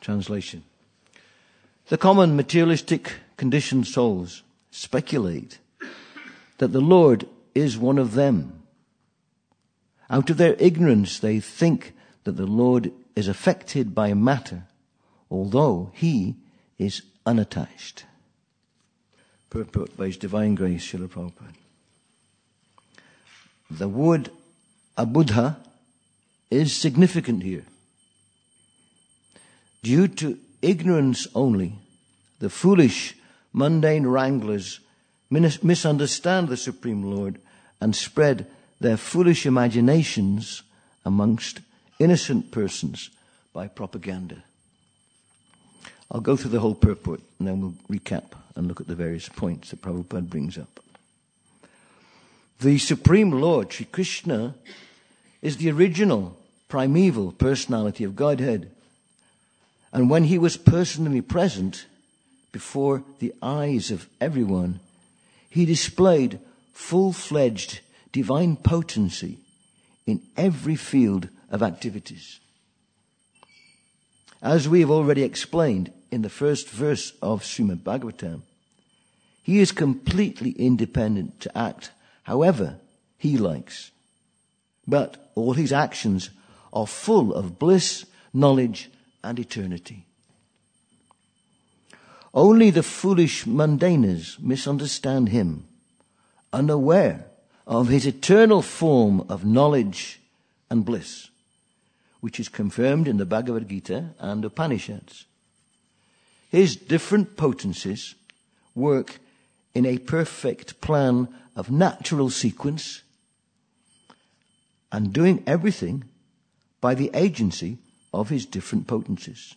translation. The common materialistic conditioned souls speculate that the Lord is one of them. Out of their ignorance, they think that the Lord is affected by matter, although he is unattached. Purport by His Divine Grace, Srila Prabhupada. The word abuddha is significant here. Due to ignorance only, the foolish, mundane wranglers misunderstand the Supreme Lord and spread their foolish imaginations amongst innocent persons by propaganda. I'll go through the whole purport and then we'll recap and look at the various points that Prabhupada brings up. The Supreme Lord, Sri Krishna, is the original, primeval personality of Godhead. And when he was personally present before the eyes of everyone, he displayed full-fledged divine potency in every field of activities. As we have already explained in the first verse of Srimad Bhagavatam, he is completely independent to act however he likes. But all his actions are full of bliss, knowledge, and eternity. Only the foolish mundaners misunderstand him, unaware of his eternal form of knowledge and bliss, which is confirmed in the Bhagavad Gita and Upanishads. His different potencies work in a perfect plan of natural sequence and doing everything by the agency of his different potencies.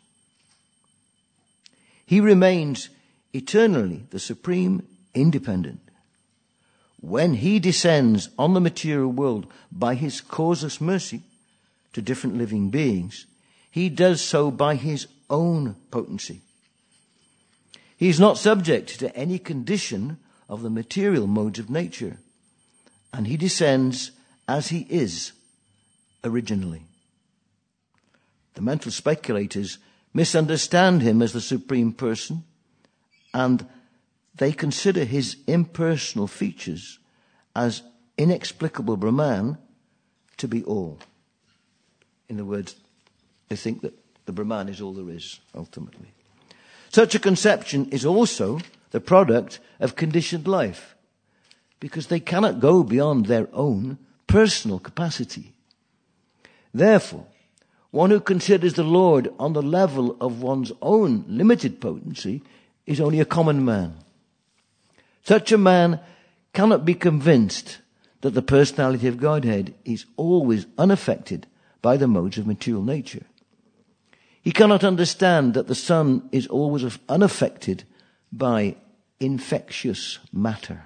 He remains eternally the supreme independent. When he descends on the material world by his causeless mercy to different living beings, he does so by his own potency. He is not subject to any condition of the material modes of nature, and he descends as he is originally. The mental speculators misunderstand him as the Supreme Person, and they consider his impersonal features as inexplicable Brahman to be all. In other words, they think that the Brahman is all there is, ultimately. Such a conception is also the product of conditioned life, because they cannot go beyond their own personal capacity. Therefore, one who considers the Lord on the level of one's own limited potency is only a common man. Such a man cannot be convinced that the personality of Godhead is always unaffected by the modes of material nature. He cannot understand that the sun is always unaffected by infectious matter.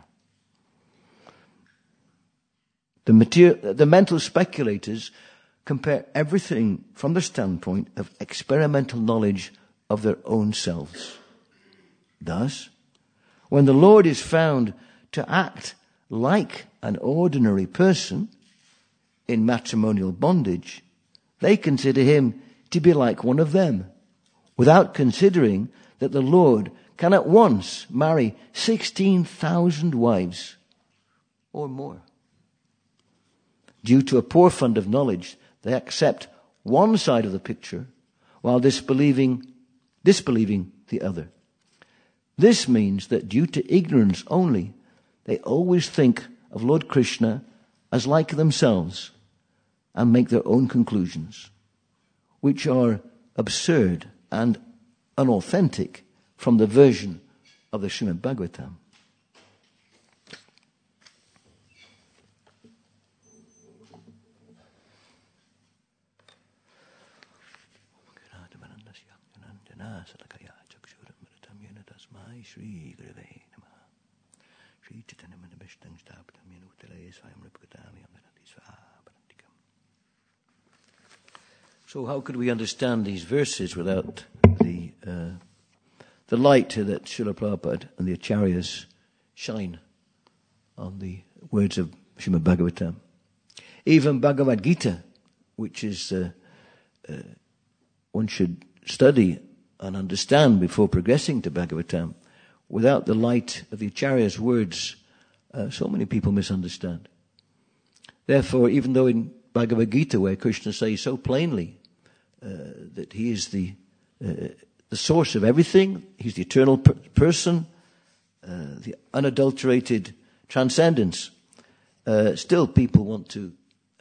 The mental speculators compare everything from the standpoint of experimental knowledge of their own selves. Thus, when the Lord is found to act like an ordinary person in matrimonial bondage, they consider him to be like one of them, without considering that the Lord can at once marry 16,000 wives or more. Due to a poor fund of knowledge, they accept one side of the picture while disbelieving the other. This means that due to ignorance only, they always think of Lord Krishna as like themselves and make their own conclusions, which are absurd and unauthentic from the version of the Srimad Bhagavatam. So how could we understand these verses without the light that Srila Prabhupada and the Acharyas shine on the words of Srimad Bhagavatam? Even Bhagavad Gita, which is one should study and understand before progressing to Bhagavatam. Without the light of the Acharya's words, so many people misunderstand. Therefore, even though in Bhagavad Gita, where Krishna says so plainly that he is the source of everything, he's the eternal person, the unadulterated transcendence, still people want to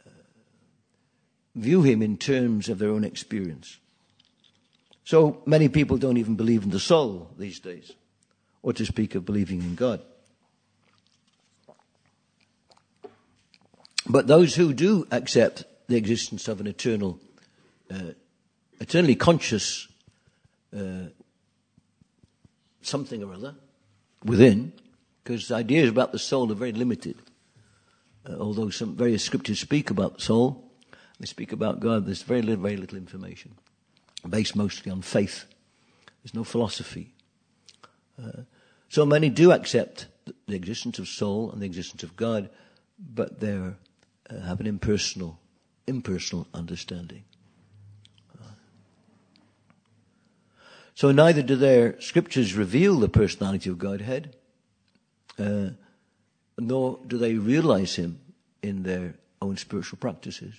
view him in terms of their own experience. So many people don't even believe in the soul these days, or to speak of believing in God. But those who do accept the existence of an eternally conscious something or other within, because ideas about the soul are very limited. Although some various scriptures speak about the soul, they speak about God, there's very little information, based mostly on faith. There's no philosophy. So many do accept the existence of soul and the existence of God, but they have an impersonal understanding. So neither do their scriptures reveal the personality of Godhead, nor do they realize him in their own spiritual practices.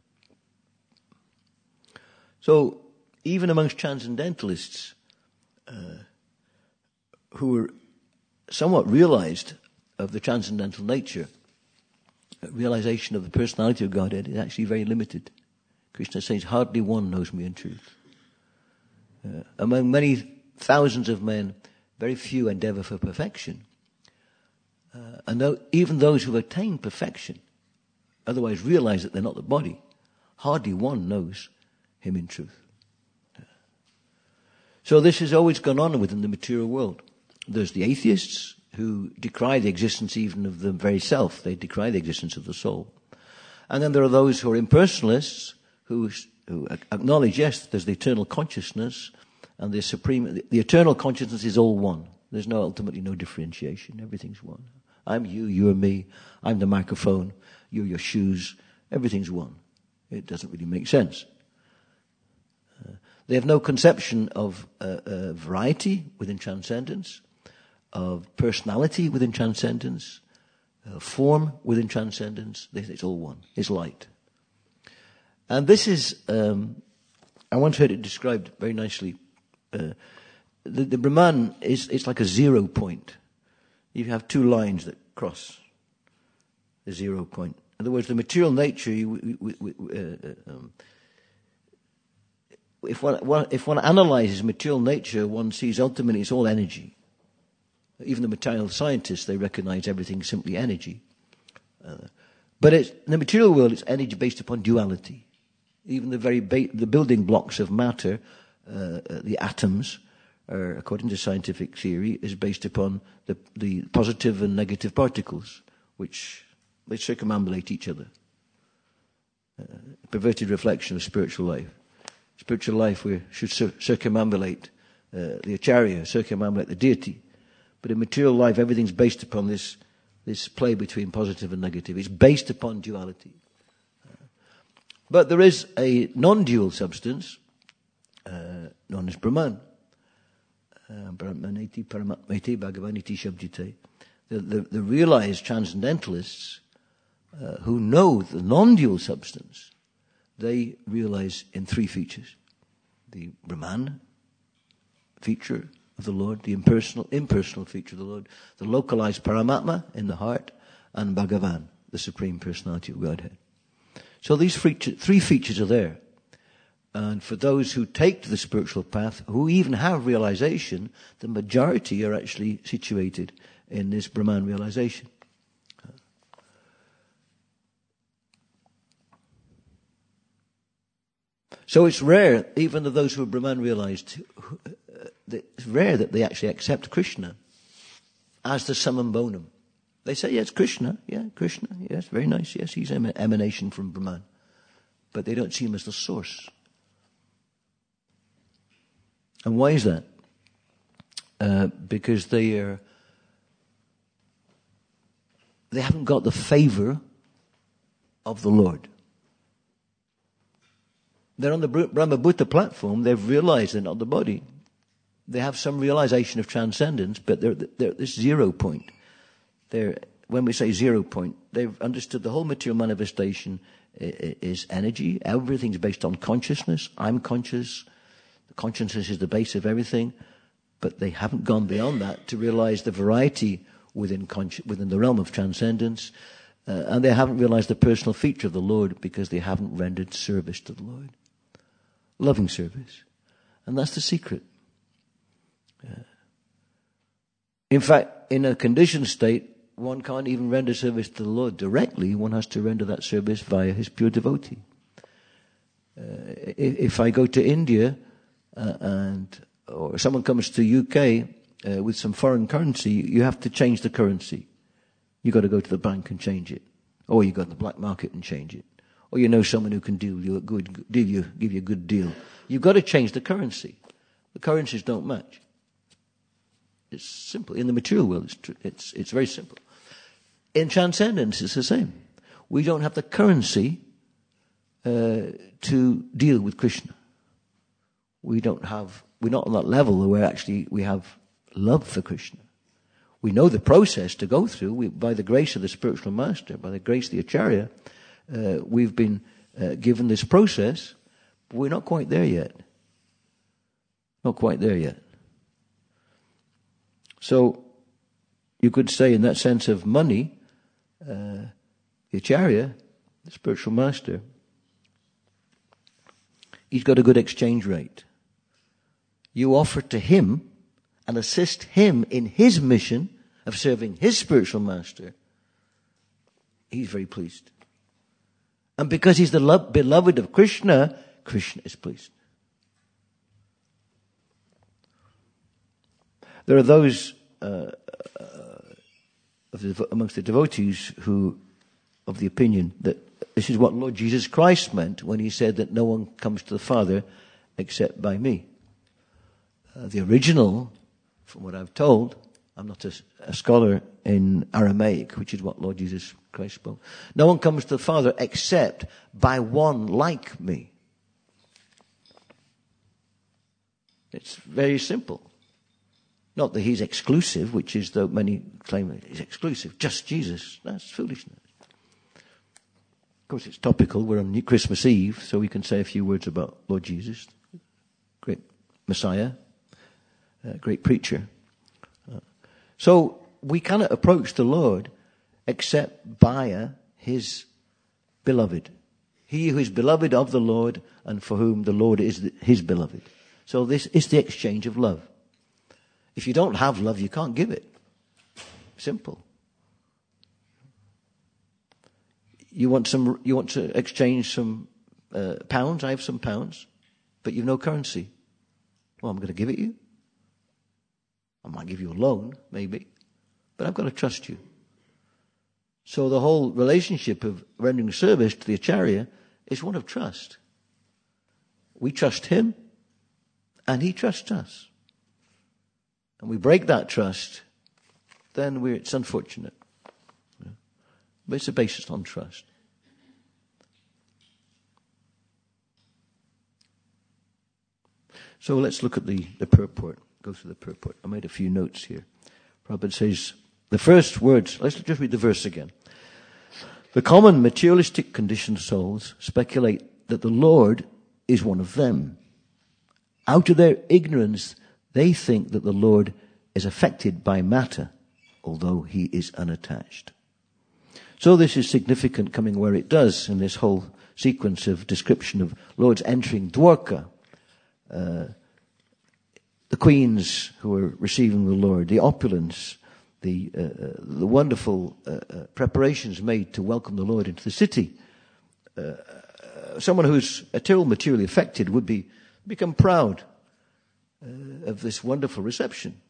So even amongst transcendentalists who are somewhat realized of the transcendental nature, realization of the personality of Godhead is actually very limited. Krishna says, hardly one knows me in truth. Among many thousands of men, very few endeavor for perfection. And even those who attain perfection, otherwise realize that they're not the body, hardly one knows him in truth. So this has always gone on within the material world. There's the atheists who decry the existence even of the very self. They decry the existence of the soul. And then there are those who are impersonalists who acknowledge, yes, there's the eternal consciousness, and the eternal consciousness is all one. There's ultimately no differentiation. Everything's one. I'm you, you're me, I'm the microphone, you're your shoes, everything's one. It doesn't really make sense. They have no conception of variety within transcendence, of personality within transcendence, form within transcendence. It's all one. It's light. And this is, I once heard it described very nicely. The Brahman it's like a 0 point. You have two lines that cross the 0 point. In other words, the material nature, if one analyzes material nature, one sees ultimately it's all energy. Even the material scientists, they recognize everything simply energy. But in the material world, it's energy based upon duality. Even the building blocks of matter, the atoms, according to scientific theory, is based upon the positive and negative particles, which they circumambulate each other. Perverted reflection of spiritual life. Spiritual life, we should circumambulate the Acharya, circumambulate the deity. But in material life, everything's based upon this play between positive and negative. It's based upon duality. But there is a non-dual substance, known as Brahman. Brahmaniti Paramatmeti Bhagavaniti Shabdite. The realized transcendentalists who know the non-dual substance, they realize in three features. The Brahman feature of the Lord, the impersonal feature of the Lord, the localized Paramatma in the heart, and Bhagavan, the Supreme Personality of Godhead. So these three features are there. And for those who take to the spiritual path, who even have realization, the majority are actually situated in this Brahman realization. So it's rare, even of those who are Brahman realized, it's rare that they actually accept Krishna as the summum bonum. They say, yes, Krishna, yes, very nice, yes, he's an emanation from Brahman. But they don't see him as the source. And why is that? Because they haven't got the favor of the Lord. They're on the Brahma Bhuta platform. They've realized they're not the body. They have some realization of transcendence, but they're this 0 point. When we say 0 point, they've understood the whole material manifestation is energy. Everything's based on consciousness. I'm conscious. The consciousness is the base of everything. But they haven't gone beyond that to realize the variety within the realm of transcendence. And they haven't realized the personal feature of the Lord because they haven't rendered service to the Lord. Loving service. And that's the secret. In fact, in a conditioned state, one can't even render service to the Lord directly. One has to render that service via his pure devotee. If I go to India or someone comes to UK with some foreign currency, you have to change the currency. You've got to go to the bank and change it. Or you go to the black market and change it. Or you know someone who can give you a good deal. You've got to change the currency. The currencies don't match. It's simple. In the material world, it's very simple. In transcendence, it's the same. We don't have the currency to deal with Krishna. We're not on that level where we have love for Krishna. We know the process to go through. By the grace of the spiritual master, by the grace of the Acharya, we've been given this process, but we're not quite there yet. Not quite there yet. So, you could say in that sense of money, the Acharya, the spiritual master, he's got a good exchange rate. You offer to him and assist him in his mission of serving his spiritual master, he's very pleased. And because he's the beloved of Krishna, Krishna is pleased. There are those amongst the devotees who of the opinion that this is what Lord Jesus Christ meant when he said that no one comes to the Father except by me. The original, from what I've told, I'm not a scholar in Aramaic, which is what Lord Jesus Christ spoke. No one comes to the Father except by one like me. It's very simple. Not that he's exclusive, which is though many claim he's exclusive. Just Jesus. That's foolishness. Of course, it's topical. We're on Christmas Eve, so we can say a few words about Lord Jesus. Great Messiah. Great preacher. So we cannot approach the Lord except via his beloved. He who is beloved of the Lord and for whom the Lord is his beloved. So this is the exchange of love. If you don't have love, you can't give it. Simple. You want to exchange some pounds? I have some pounds, but you've no currency. Well, I'm going to give it you. I might give you a loan, maybe, but I've got to trust you. So the whole relationship of rendering service to the Acharya is one of trust. We trust him, and he trusts us. And we break that trust, then it's unfortunate. But it's based on trust. So let's look at the purport. Go through the purport. I made a few notes here. Prabhupada says, the first words, let's just read the verse again. The common materialistic conditioned souls speculate that the Lord is one of them. Out of their ignorance, they think that the Lord is affected by matter, although he is unattached. So this is significant coming where it does in this whole sequence of description of Lord's entering Dwarka. The queens who are receiving the Lord, the opulence, the wonderful preparations made to welcome the Lord into the city. Someone who's materially affected would become proud of this wonderful reception.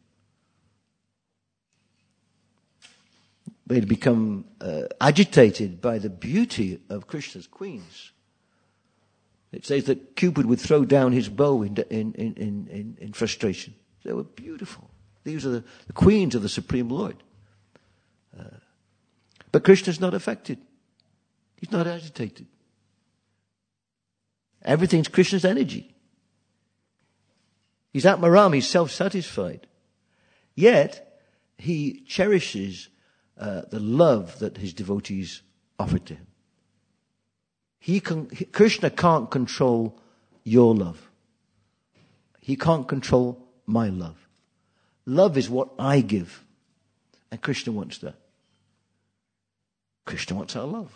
They'd become agitated by the beauty of Krishna's queens. It says that Cupid would throw down his bow in frustration. They were beautiful. These are the queens of the Supreme Lord. But Krishna's not affected. He's not agitated. Everything's Krishna's energy. He's Atmaram, he's self-satisfied. Yet, he cherishes the love that his devotees offer to him. Krishna can't control your love. He can't control my love. Love is what I give. And Krishna wants that. Krishna wants our love.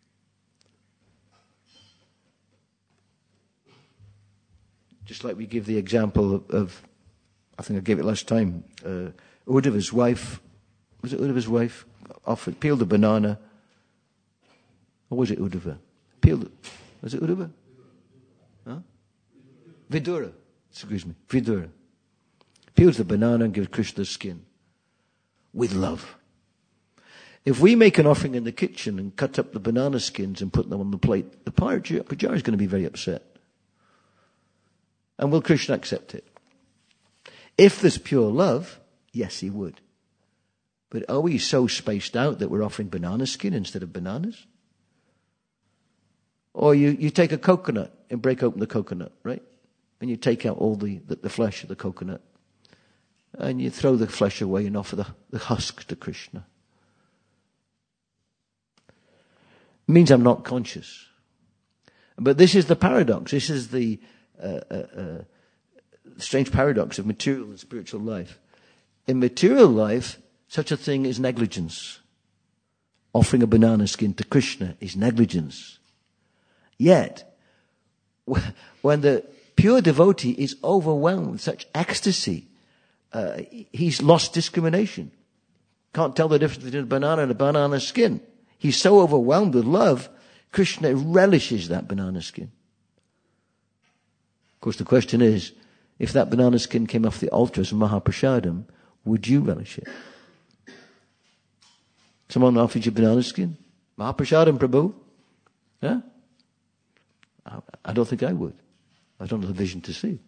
Just like we give the example of I think I gave it last time, Uddhava's wife, was it Uddhava's wife? Peeled a banana. Or was it Uddhava? Was it Uddhava? Huh? Vidura. Excuse me. Vidura. Peels the banana and gives Krishna the skin. With love. If we make an offering in the kitchen and cut up the banana skins and put them on the plate, the Pujari is going to be very upset. And will Krishna accept it? If there's pure love, yes, he would. But are we so spaced out that we're offering banana skin instead of bananas? Or you take a coconut and break open the coconut, right? And you take out all the flesh of the coconut. And you throw the flesh away and offer the husk to Krishna. It means I'm not conscious. But this is the paradox. This is the strange paradox of material and spiritual life. In material life, such a thing is negligence. Offering a banana skin to Krishna is negligence. Yet, when the pure devotee is overwhelmed with such ecstasy, he's lost discrimination. Can't tell the difference between a banana and a banana skin. He's so overwhelmed with love, Krishna relishes that banana skin. Of course, the question is, if that banana skin came off the altar as Mahaprasadam, would you relish it? Someone offers you banana skin? Mahaprasadam, Prabhu? Yeah? I don't think I would. I don't have the vision to see.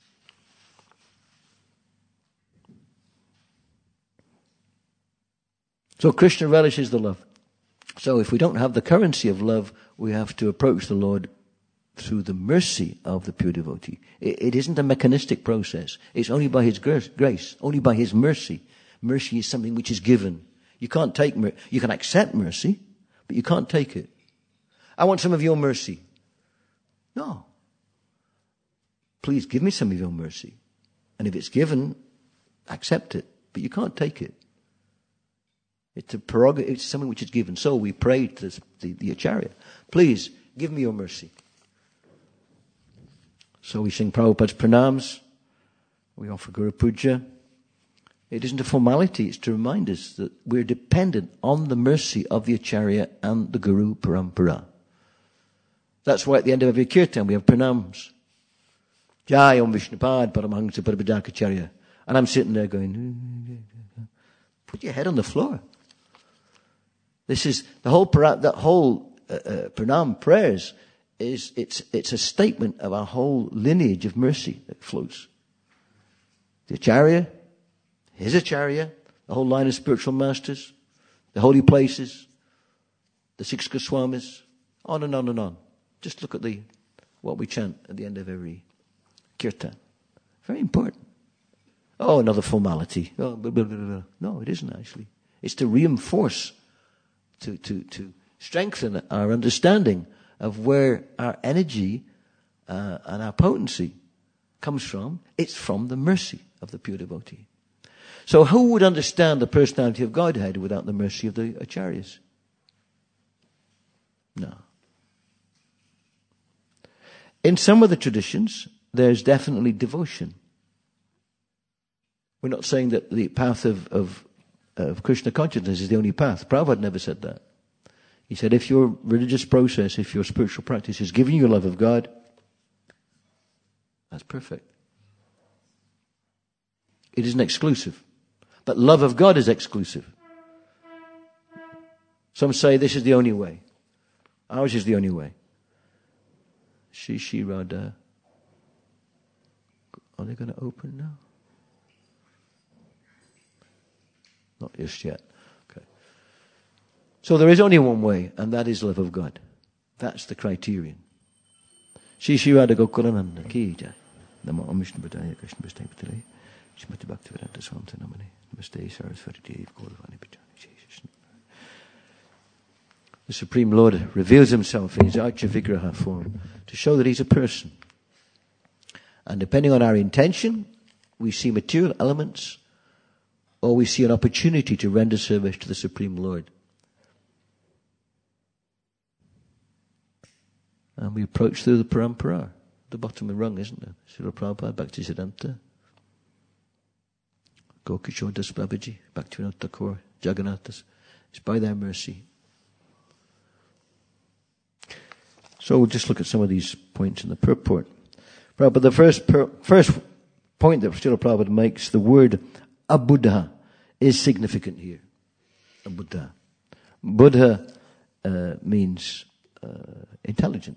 So Krishna relishes the love. So if we don't have the currency of love, we have to approach the Lord through the mercy of the pure devotee. It isn't a mechanistic process. It's only by his grace, only by his mercy. Mercy is something which is given. You can't take mercy. You can accept mercy, but you can't take it. I want some of your mercy. No. Please give me some of your mercy. And if it's given, accept it. But you can't take it. It's a prerogative. It's something which is given. So we pray to the Acharya, please give me your mercy. So we sing Prabhupada's pranams. We offer Guru Puja. It isn't a formality. It's to remind us that we're dependent on the mercy of the Acharya and the Guru Parampara. That's why at the end of every kirtan we have pranams. Jai Om Vishnupad Paramahamsa Parabhadakacharya. And I'm sitting there going, put your head on the floor. This is the whole pranam prayers it's a statement of our whole lineage of mercy that flows. The Acharya, his Acharya, the whole line of spiritual masters, the holy places, the six Goswamis, on and on and on. Just look at what we chant at the end of every kirtan. Very important. Oh, another formality. Oh, blah, blah, blah, blah. No, it isn't actually. It's to reinforce, to strengthen our understanding of where our energy and our potency comes from. It's from the mercy of the pure devotee. So who would understand the personality of Godhead without the mercy of the Acharyas? No. In some of the traditions, there's definitely devotion. We're not saying that the path of Krishna consciousness is the only path. Prabhupada never said that. He said if your religious process, if your spiritual practice is giving you love of God, that's perfect. It isn't exclusive. But love of God is exclusive. Some say this is the only way. Ours is the only way. Shri Radha. Are they going to open now? Not just yet. Okay. So there is only one way, and that is love of God. That's the criterion. Shri Radha Gokulananda Ki Jai. Namo Om Vishnu Padaya Krishna Prasthaya Bhutale Shrimati Bhaktivedanta Swami Namane Namaste Saraswati Devi Gauravani Bhajani Jesus. The Supreme Lord reveals himself in his Archa Vigraha form to show that he's a person. And depending on our intention, we see material elements or we see an opportunity to render service to the Supreme Lord. And we approach through the parampara, the bottom of the rung, isn't it? Srila Prabhupada, Bhaktisiddhanta, Gokishore Das Babaji, Bhaktivinoda Thakur, Jagannathas. It's by their mercy. So we'll just look at some of these points in the purport. But the first point that Srila Prabhupada makes, the word abuddha is significant here. Abuddha. Buddha means intelligent.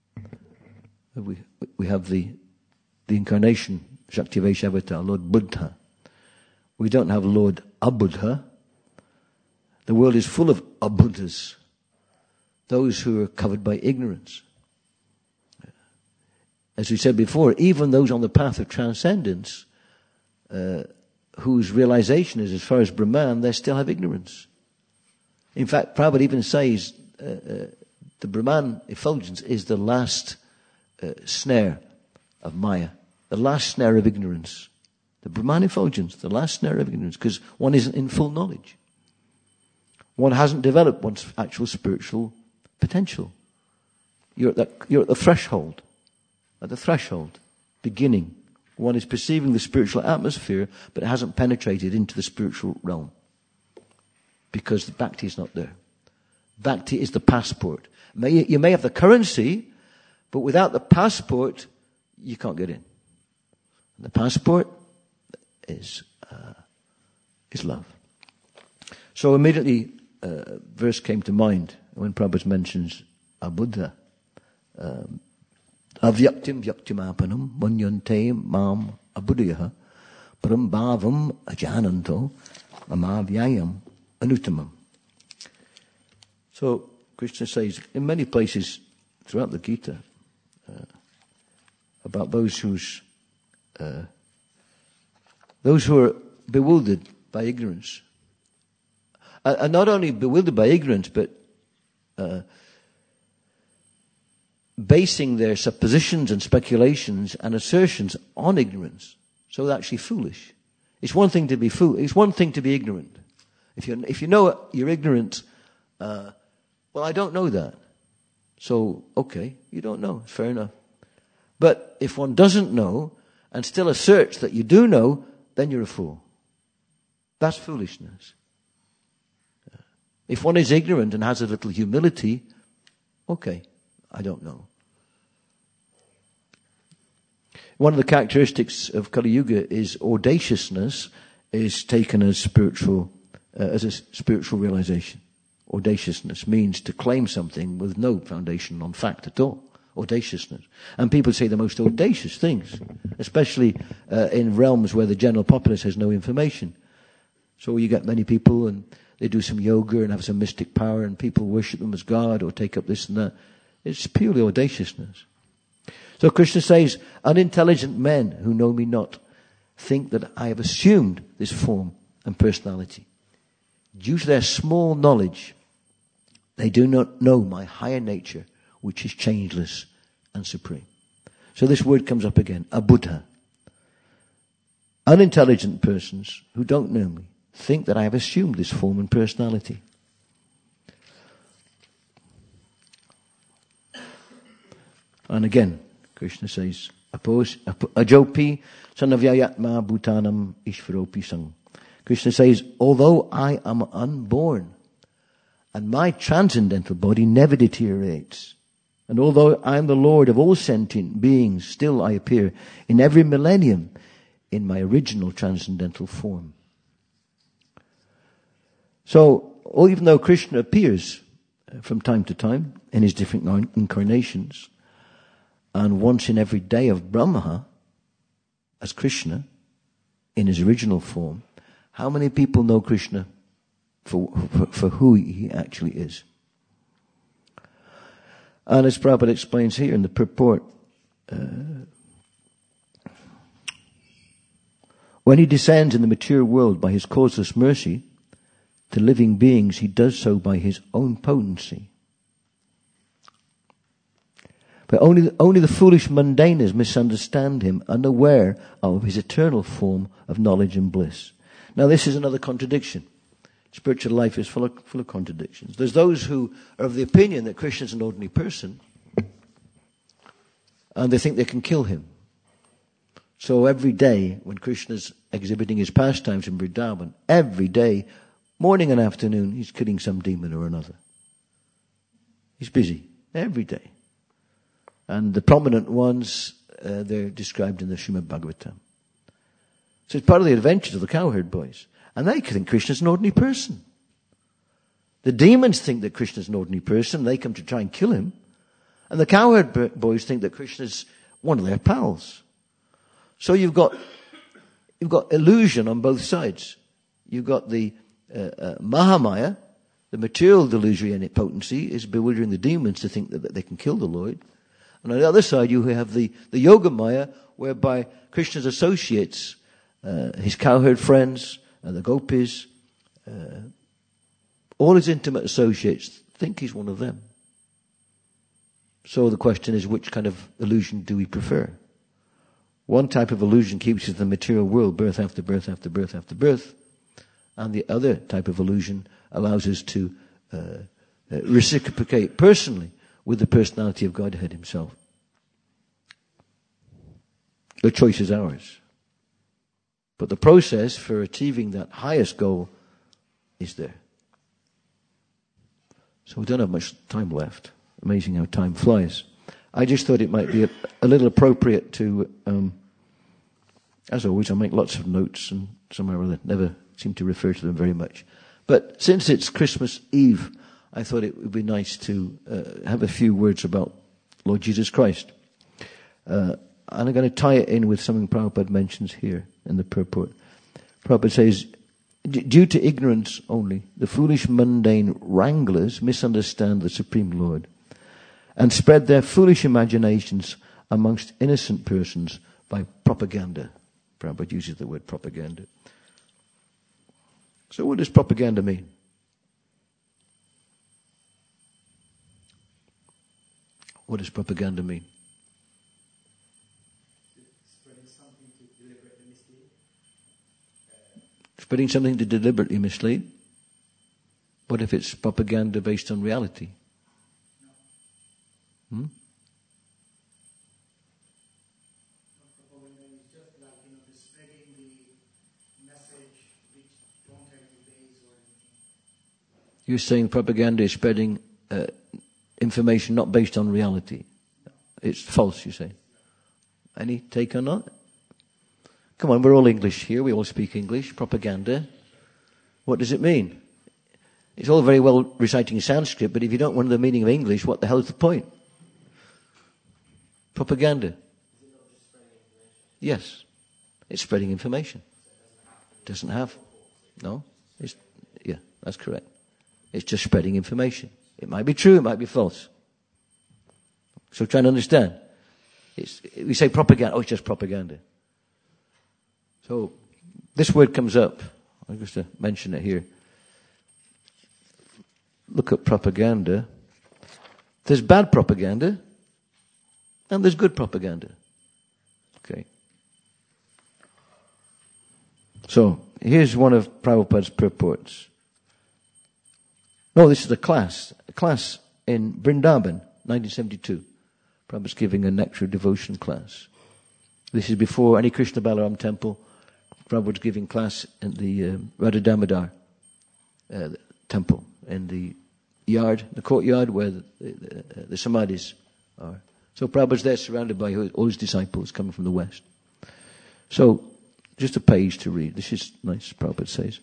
We have the incarnation, Shakti Vaishyavatar, Lord Buddha. We don't have Lord Abuddha. The world is full of abuddhas, those who are covered by ignorance. As we said before, even those on the path of transcendence, whose realization is as far as Brahman, they still have ignorance. In fact, Prabhupada even says the Brahman effulgence is the last snare of Maya, the last snare of ignorance. The Brahman effulgence, the last snare of ignorance, because one isn't in full knowledge. One hasn't developed one's actual spiritual potential. You're at the threshold. At the threshold, beginning. One is perceiving the spiritual atmosphere, but it hasn't penetrated into the spiritual realm. Because the bhakti is not there. Bhakti is the passport. You may have the currency, but without the passport, you can't get in. The passport is love. So immediately, a verse came to mind when Prabhupada mentions Abuddha. Avyaktim vyaktimapanam vanyante mam abuddhayaha param bhavam ajananto mamavyayam anutamam. So Krishna says in many places throughout the Gita about those who are bewildered by ignorance, and not only bewildered by ignorance, but basing their suppositions and speculations and assertions on ignorance. So they're actually foolish. It's one thing to be it's one thing to be ignorant. If you know you're ignorant, well, I don't know that. So, okay, you don't know. Fair enough. But if one doesn't know and still asserts that you do know, then you're a fool. That's foolishness. If one is ignorant and has a little humility, okay, I don't know. One of the characteristics of Kali Yuga is audaciousness is taken as as a spiritual realization. Audaciousness means to claim something with no foundation on fact at all. Audaciousness. And people say the most audacious things, especially in realms where the general populace has no information. So you get many people and they do some yoga and have some mystic power and people worship them as God or take up this and that. It's purely audaciousness. So Krishna says, unintelligent men who know me not think that I have assumed this form and personality. Due to their small knowledge, they do not know my higher nature, which is changeless and supreme. So this word comes up again, abuddha. Unintelligent persons who don't know me think that I have assumed this form and personality. And again, Krishna says, Ajopi sanavyayatma bhutanam ishvaropi sang. Krishna says, although I am unborn, and my transcendental body never deteriorates, and although I am the Lord of all sentient beings, still I appear in every millennium in my original transcendental form. So, even though Krishna appears from time to time in his different incarnations, and once in every day of Brahma as Krishna in his original form, how many people know Krishna for who he actually is? And as Prabhupada explains here in the purport, When he descends in the material world by his causeless mercy to living beings, he does so by his own potency. But only the foolish mundaners misunderstand him, unaware of his eternal form of knowledge and bliss. Now this is another contradiction. Spiritual life is full of contradictions. There's those who are of the opinion that Krishna is an ordinary person, and they think they can kill him. So every day when Krishna's exhibiting his pastimes in Vrindavan, every day, morning and afternoon, he's killing some demon or another. He's busy every day. And the prominent ones, they're described in the Srimad Bhagavatam. So it's part of the adventures of the cowherd boys. And they think Krishna's an ordinary person. The demons think that Krishna's an ordinary person. They come to try and kill him. And the cowherd boys think that Krishna's one of their pals. So you've got illusion on both sides. You've got the Mahamaya, the material delusory potency, is bewildering the demons to think that they can kill the Lord. And on the other side, you have the Yogamaya, whereby Krishna's associates, his cowherd friends, and the gopis, all his intimate associates think he's one of them. So the question is, which kind of illusion do we prefer? One type of illusion keeps us in the material world, birth after birth after birth after birth. And the other type of illusion allows us to reciprocate personally with the personality of Godhead himself. The choice is ours. But the process for achieving that highest goal is there. So we don't have much time left. Amazing how time flies. I just thought it might be a little appropriate to, as always, I make lots of notes and somehow or other never seem to refer to them very much. But since it's Christmas Eve, I thought it would be nice to have a few words about Lord Jesus Christ. And I'm going to tie it in with something Prabhupada mentions here in the purport. Prabhupada says, due to ignorance only, the foolish mundane wranglers misunderstand the Supreme Lord and spread their foolish imaginations amongst innocent persons by propaganda. Prabhupada uses the word propaganda. So what does propaganda mean? What does propaganda mean? Spreading something to deliberately mislead. Spreading something to deliberately mislead? What if it's propaganda based on reality? No. Propaganda is just like, the spreading the message which don't have the base or anything. You're saying propaganda is spreading information not based on reality. It's false, you say. Any take on that? Come on, we're all English here. We all speak English. Propaganda. What does it mean? It's all very well reciting Sanskrit, but if you don't know the meaning of English, what the hell is the point? Propaganda. Yes. It's spreading information. Doesn't have. No. Yeah, that's correct. It's just spreading information. It might be true, it might be false. So try and understand. We say propaganda, it's just propaganda. So this word comes up. I'm just to mention it here. Look at propaganda. There's bad propaganda and there's good propaganda. Okay. So here's one of Prabhupada's purports. No, this is a class in Vrindavan, 1972. Prabhupada's giving a nectar devotion class. This is before any Krishna Balaram temple. Prabhupada's giving class in the Radha Damodar temple, in the yard, the courtyard where the samadhis are. So Prabhupada's there surrounded by all his disciples coming from the west. So, just a page to read. This is nice, Prabhupada says.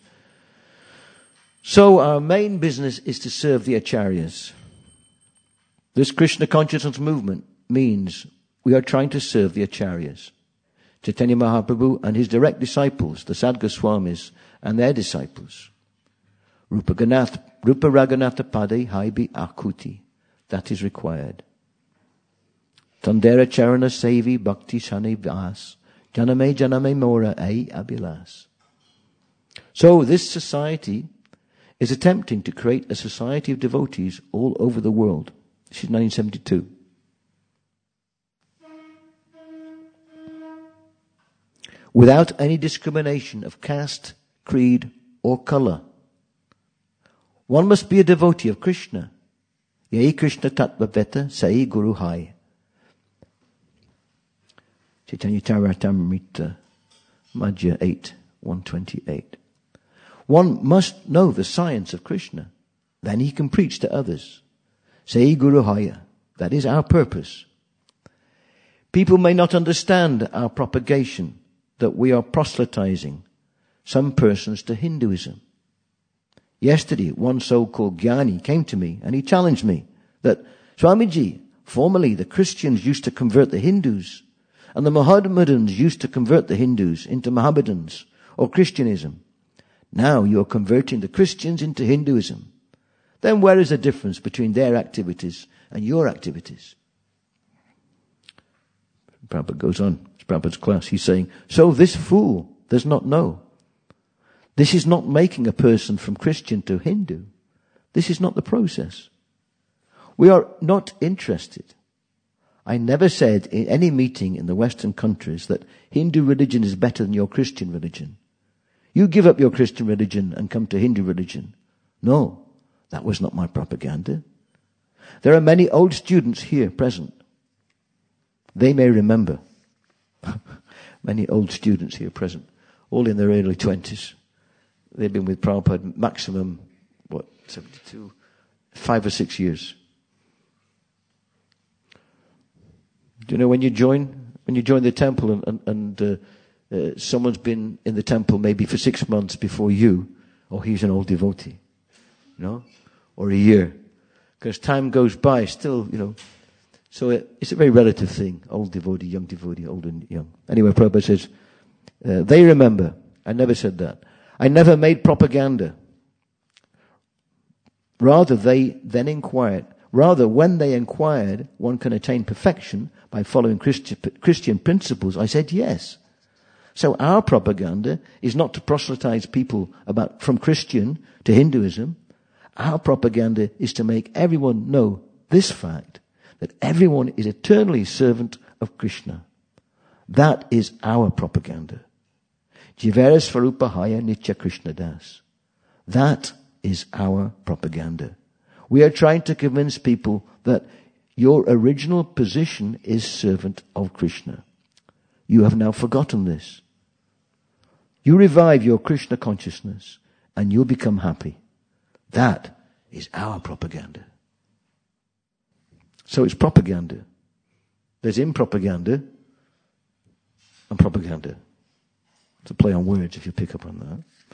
So our main business is to serve the acharyas. This Krishna consciousness movement means we are trying to serve the acharyas. Chaitanya Mahaprabhu and his direct disciples, the Sadgoswamis and their disciples. Rupa Raghunatha Pade Haibi Akuti. That is required. Tandera Charana Sevi Bhakti Shani Vas Janame janame mora ei abilas. So this society is attempting to create a society of devotees all over the world. This is 1972. Without any discrimination of caste, creed, or color. One must be a devotee of Krishna. Yai Krishna Tattva Veta Sai Guru Hai. Chaitanya Charitamrita, Madhya 8, 128. One must know the science of Krishna. Then he can preach to others. Sai Guru Haya. That is our purpose. People may not understand our propagation, that we are proselytizing some persons to Hinduism. Yesterday, one so-called Jnani came to me and he challenged me that, Swamiji, formerly the Christians used to convert the Hindus and the Mohammedans used to convert the Hindus into Mohammedans or Christianism. Now you are converting the Christians into Hinduism. Then where is the difference between their activities and your activities? Prabhupada goes on, it's Prabhupada's class, he's saying, so this fool does not know. This is not making a person from Christian to Hindu. This is not the process. We are not interested. I never said in any meeting in the Western countries that Hindu religion is better than your Christian religion. You give up your Christian religion and come to Hindu religion. No, that was not my propaganda. There are many old students here present. They may remember. Many old students here present, all in their early 20s. They've been with Prabhupada maximum, 72, 5 or 6 years. Do you know when you join the temple and someone's been in the temple maybe for 6 months before you, he's an old devotee, or a year. Because time goes by still, so it's a very relative thing. Old devotee, old and young. Anyway, Prabhupada says, they remember. I never said that. I never made propaganda. Rather, when they inquired, one can attain perfection by following Christian principles, I said yes. So our propaganda is not to proselytize people from Christian to Hinduism. Our propaganda is to make everyone know this fact, that everyone is eternally servant of Krishna. That is our propaganda. Jivera Svarupahaya Nitya Krishna Das. That is our propaganda. We are trying to convince people that your original position is servant of Krishna. You have now forgotten this. You revive your Krishna consciousness and you'll become happy. That is our propaganda. So it's propaganda. There's impropaganda and propaganda. It's a play on words if you pick up on that.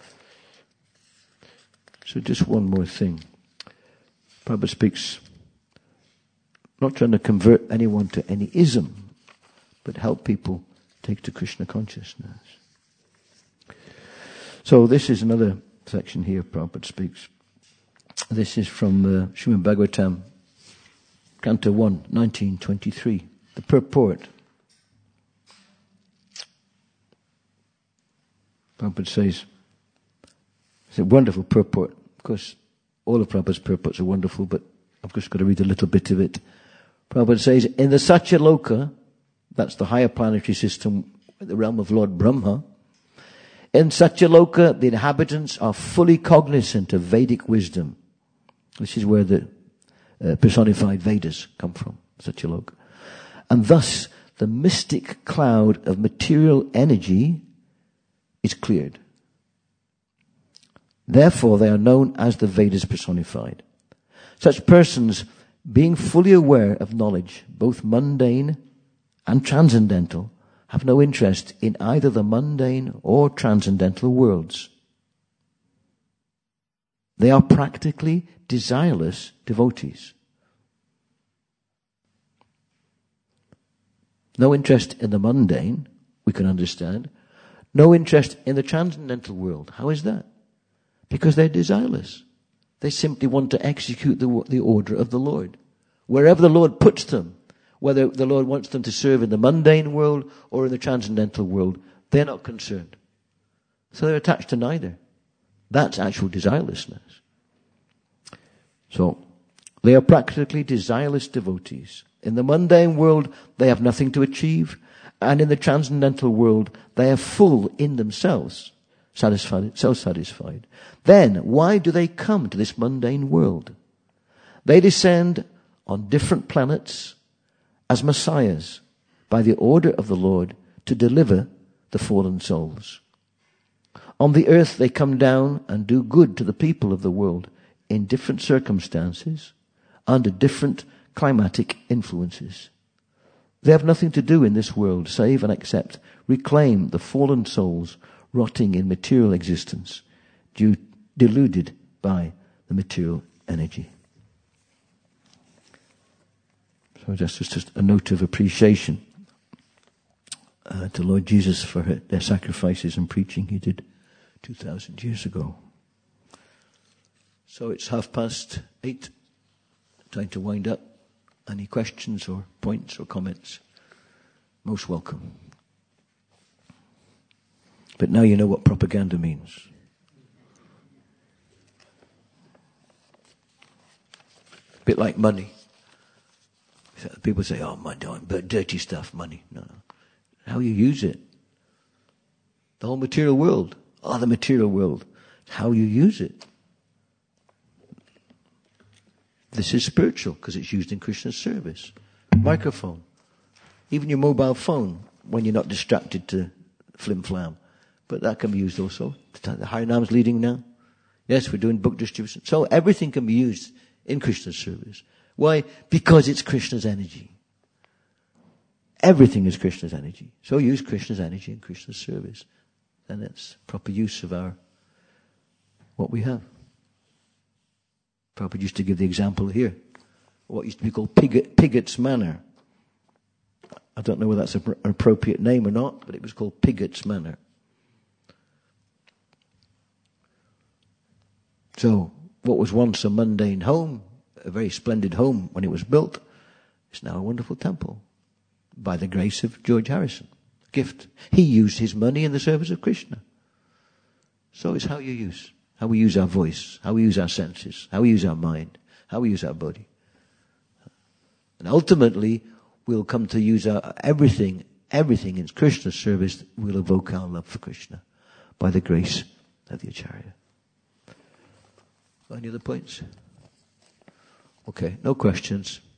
So just one more thing. Prabhupada speaks, not trying to convert anyone to any ism, but help people take to Krishna consciousness. So this is another section here Prabhupada speaks. This is from Srimad Bhagavatam, Canto 1, 1923, the purport. Prabhupada says, it's a wonderful purport. Of course, all of Prabhupada's purports are wonderful, but I've just got to read a little bit of it. Prabhupada says, in the Satyaloka, that's the higher planetary system, the realm of Lord Brahma, in Satyaloka, the inhabitants are fully cognizant of Vedic wisdom. This is where the personified Vedas come from, Satyaloka. And thus, the mystic cloud of material energy is cleared. Therefore, they are known as the Vedas personified. Such persons, being fully aware of knowledge, both mundane and transcendental, have no interest in either the mundane or transcendental worlds. They are practically desireless devotees. No interest in the mundane, we can understand. No interest in the transcendental world. How is that? Because they're desireless. They simply want to execute the order of the Lord. Wherever the Lord puts them, Whether the Lord wants them to serve in the mundane world or in the transcendental world, they're not concerned. So they're attached to neither. That's actual desirelessness. So, they are practically desireless devotees. In the mundane world, they have nothing to achieve, and in the transcendental world, they are full in themselves, satisfied, self-satisfied. Then, why do they come to this mundane world? They descend on different planets as messiahs by the order of the Lord to deliver the fallen souls. On the earth, they come down and do good to the people of the world in different circumstances, under different climatic influences. They have nothing to do in this world save and except reclaim the fallen souls rotting in material existence, deluded by the material energy. So just a note of appreciation to Lord Jesus for their sacrifices and preaching he did 2,000 years ago. So it's 8:30. Time to wind up. Any questions or points or comments? Most welcome. But now you know what propaganda means. A bit like money. People say, oh, money, but dirty stuff, money. No. How you use it. The whole material world. Oh, the material world. How you use it. This is spiritual because it's used in Krishna's service. Microphone. Even your mobile phone when you're not distracted to flim-flam. But that can be used also. The Harinam's leading now. Yes, we're doing book distribution. So everything can be used in Krishna's service. Why? Because it's Krishna's energy. Everything is Krishna's energy. So use Krishna's energy in Krishna's service. And that's proper use of what we have. Prabhupada used to give the example here. What used to be called Pigott's Manor. I don't know whether that's an appropriate name or not, but it was called Pigott's Manor. So, what was once a mundane home, a very splendid home when it was built, is now a wonderful temple. By the grace of George Harrison. Gift. He used his money in the service of Krishna. So it's how we use our voice, how we use our senses, how we use our mind, how we use our body. And ultimately, we'll come to use everything in Krishna's service will evoke our love for Krishna by the grace of the Acharya. Any other points? Okay, no questions.